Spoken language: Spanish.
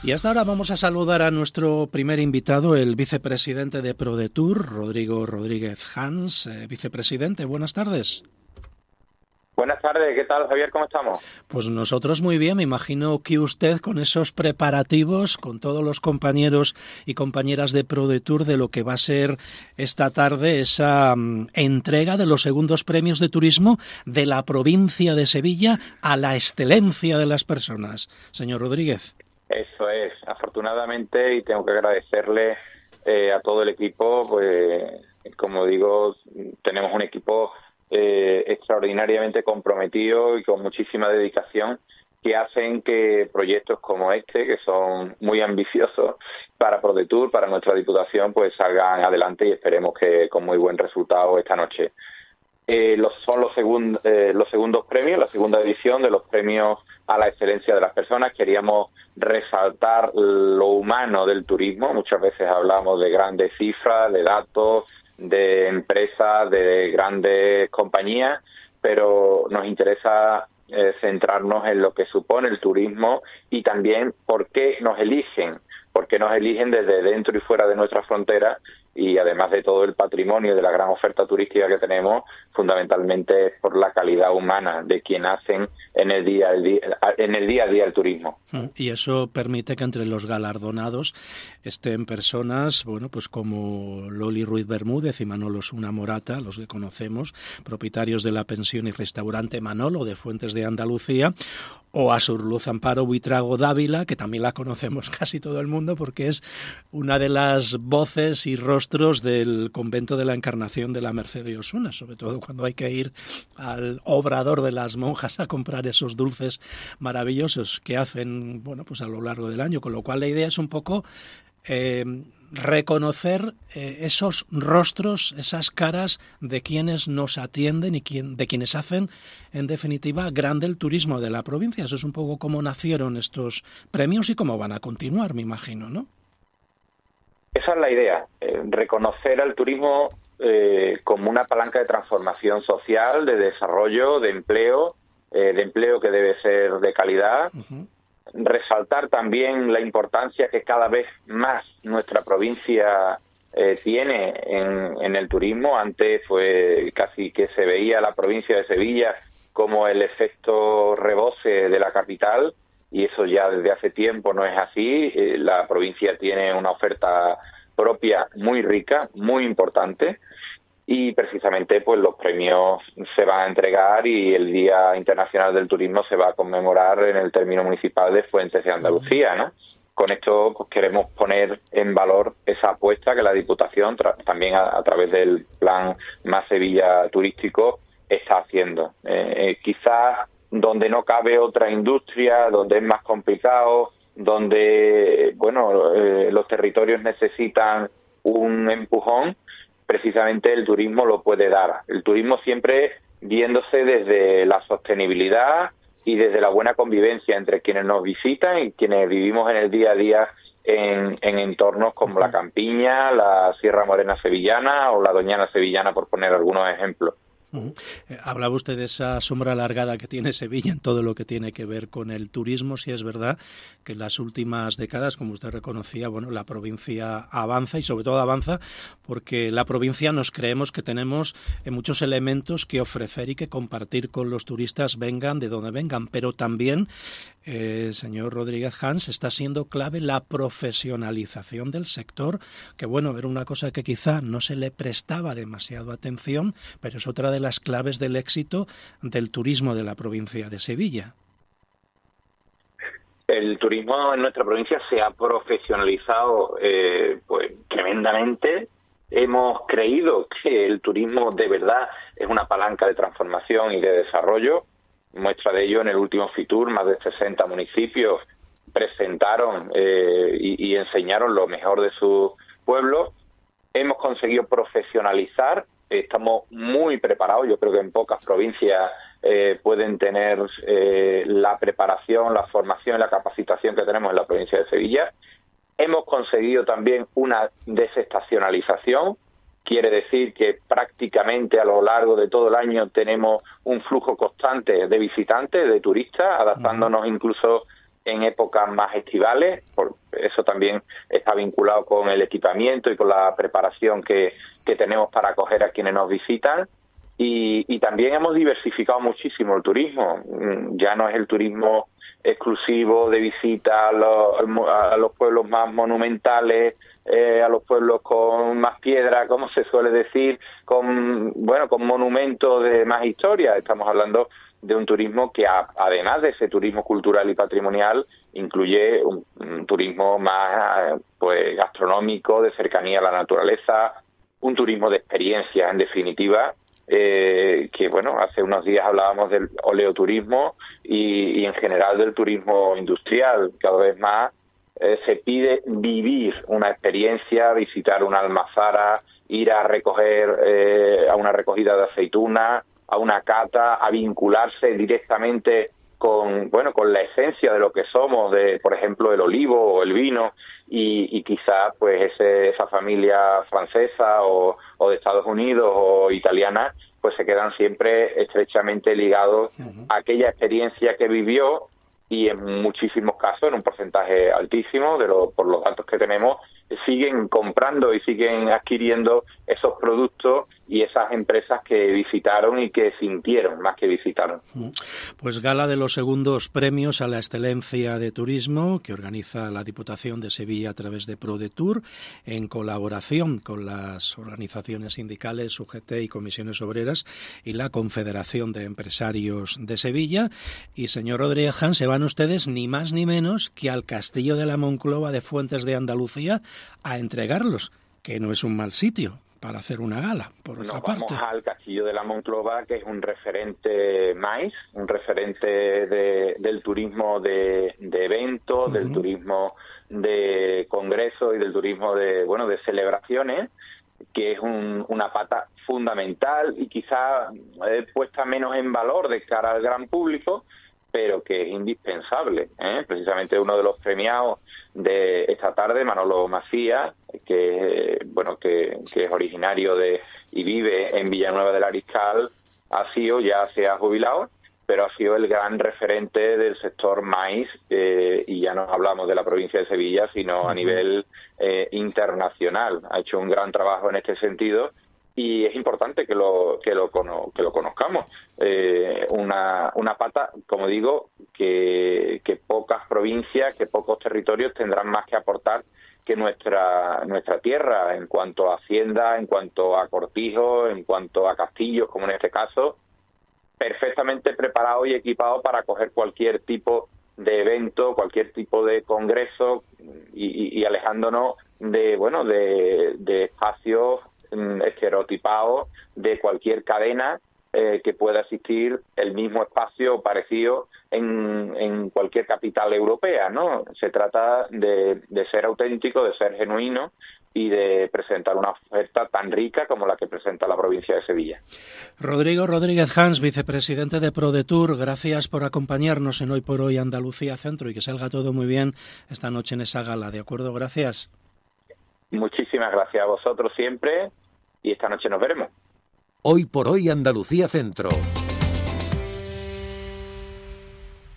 Y hasta ahora vamos a saludar a nuestro primer invitado, el vicepresidente de ProDetour, Rodrigo Rodríguez Hans. Vicepresidente, buenas tardes. Buenas tardes, ¿qué tal, Javier? ¿Cómo estamos? Pues nosotros muy bien, me imagino que usted con esos preparativos, con todos los compañeros y compañeras de ProDetour, de lo que va a ser esta tarde esa entrega de los segundos premios de turismo de la provincia de Sevilla a la excelencia de las personas. Señor Rodríguez. Eso es, afortunadamente, y tengo que agradecerle a todo el equipo, pues como digo, tenemos un equipo extraordinariamente comprometido y con muchísima dedicación, que hacen que proyectos como este, que son muy ambiciosos para ProDetour, para nuestra Diputación, pues salgan adelante y esperemos que con muy buen resultado esta noche. Son los segundos premios, la segunda edición de los premios a la excelencia de las personas. Queríamos resaltar lo humano del turismo. Muchas veces hablamos de grandes cifras, de datos, de empresas, de grandes compañías, pero nos interesa centrarnos en lo que supone el turismo y también por qué nos eligen desde dentro y fuera de nuestras fronteras, y además de todo el patrimonio de la gran oferta turística que tenemos, fundamentalmente por la calidad humana de quien hacen en el día a día el turismo. Y eso permite que entre los galardonados estén personas, bueno, pues como Loli Ruiz Bermúdez y Manolo Suna Morata, los que conocemos, propietarios de la pensión y restaurante Manolo de Fuentes de Andalucía, o a Surluz Amparo Buitrago Dávila, que también la conocemos casi todo el mundo porque es una de las voces y rostros del convento de la Encarnación de la Merced de Osuna, sobre todo cuando hay que ir al obrador de las monjas a comprar esos dulces maravillosos que hacen, bueno, pues a lo largo del año, con lo cual la idea es un poco reconocer esos rostros, esas caras de quienes nos atienden y de quienes hacen, en definitiva, grande el turismo de la provincia. Eso es un poco cómo nacieron estos premios y cómo van a continuar, me imagino, ¿no? Esa es la idea, reconocer al turismo como una palanca de transformación social, de desarrollo, de empleo que debe ser de calidad. Uh-huh. Resaltar también la importancia que cada vez más nuestra provincia tiene en el turismo. Antes fue casi que se veía la provincia de Sevilla como el efecto rebote de la capital, y eso ya desde hace tiempo no es así. La provincia tiene una oferta propia muy rica, muy importante, y precisamente pues los premios se van a entregar y el Día Internacional del Turismo se va a conmemorar en el término municipal de Fuentes de Andalucía, ¿no? Con esto pues queremos poner en valor esa apuesta que la Diputación también a través del plan Más Sevilla Turístico está haciendo. Quizás donde no cabe otra industria, donde es más complicado, donde los territorios necesitan un empujón, precisamente el turismo lo puede dar. El turismo siempre viéndose desde la sostenibilidad y desde la buena convivencia entre quienes nos visitan y quienes vivimos en el día a día en entornos como la Campiña, la Sierra Morena sevillana o la Doñana sevillana, por poner algunos ejemplos. Uh-huh. Hablaba usted de esa sombra alargada que tiene Sevilla en todo lo que tiene que ver con el turismo. Sí, es verdad que en las últimas décadas, como usted reconocía, bueno, la provincia avanza, y sobre todo avanza porque la provincia nos creemos que tenemos muchos elementos que ofrecer y que compartir con los turistas, vengan de donde vengan, pero también, señor Rodríguez Hans, está siendo clave la profesionalización del sector, que bueno, era una cosa que quizá no se le prestaba demasiado atención, pero es otra de las claves del éxito del turismo de la provincia de Sevilla. El turismo en nuestra provincia se ha profesionalizado pues tremendamente. Hemos creído que el turismo de verdad es una palanca de transformación y de desarrollo. Muestra de ello en el último Fitur, más de 60 municipios presentaron y enseñaron lo mejor de sus pueblos. Hemos conseguido profesionalizar. Estamos muy preparados. Yo creo que en pocas provincias pueden tener la preparación, la formación y la capacitación que tenemos en la provincia de Sevilla. Hemos conseguido también una desestacionalización. Quiere decir que prácticamente a lo largo de todo el año tenemos un flujo constante de visitantes, de turistas, adaptándonos incluso en épocas más estivales, eso también está vinculado con el equipamiento y con la preparación que tenemos para acoger a quienes nos visitan. Y también hemos diversificado muchísimo el turismo. Ya no es el turismo exclusivo de visita a los pueblos más monumentales, a los pueblos con más piedra, como se suele decir, con monumentos de más historia. Estamos hablando de un turismo que, además de ese turismo cultural y patrimonial, incluye un turismo más gastronómico, de cercanía a la naturaleza, un turismo de experiencia, en definitiva, que hace unos días hablábamos del oleoturismo y en general del turismo industrial. Cada vez más se pide vivir una experiencia, visitar una almazara, ir a recoger a una recogida de aceitunas, a una cata, a vincularse directamente con la esencia de lo que somos, de por ejemplo el olivo o el vino, y quizás esa familia francesa o de Estados Unidos o italiana pues se quedan siempre estrechamente ligados a aquella experiencia que vivió, y en muchísimos casos, en un porcentaje altísimo por los datos que tenemos, siguen comprando y siguen adquiriendo esos productos y esas empresas que visitaron y que sintieron más que visitaron. Pues gala de los segundos premios a la excelencia de turismo que organiza la Diputación de Sevilla a través de ProDetour, en colaboración con las organizaciones sindicales UGT y Comisiones Obreras y la Confederación de Empresarios de Sevilla. Y señor Rodríguez Hans, se van ustedes ni más ni menos que al Castillo de la Monclova de Fuentes de Andalucía a entregarlos, que no es un mal sitio para hacer una gala, por otra parte. Vamos al Castillo de la Monclova, que es un referente un referente del turismo de eventos, del turismo de congresos y del turismo de celebraciones, que es una pata fundamental y quizá puesta menos en valor de cara al gran público, pero que es indispensable. Precisamente uno de los premiados de esta tarde, Manolo Macías, que es originario y vive en Villanueva del Ariscal, ya se ha jubilado, pero ha sido el gran referente del sector maíz, y ya no hablamos de la provincia de Sevilla, sino a nivel internacional. Ha hecho un gran trabajo en este sentido, y es importante que lo conozcamos. Una pata, como digo, que pocas provincias, que pocos territorios tendrán más que aportar que nuestra tierra, en cuanto a hacienda, en cuanto a cortijos, en cuanto a castillos, como en este caso, perfectamente preparado y equipado para acoger cualquier tipo de evento, cualquier tipo de congreso, y alejándonos de espacios estereotipados de cualquier cadena que pueda existir el mismo espacio parecido en cualquier capital europea, ¿no? Se trata de ser auténtico, de ser genuino y de presentar una oferta tan rica como la que presenta la provincia de Sevilla. Rodrigo Rodríguez Hans, vicepresidente de ProDetour, gracias por acompañarnos en Hoy por Hoy Andalucía Centro, y que salga todo muy bien esta noche en esa gala, ¿de acuerdo? Gracias. Muchísimas gracias a vosotros siempre, y esta noche nos veremos. Hoy por Hoy Andalucía Centro.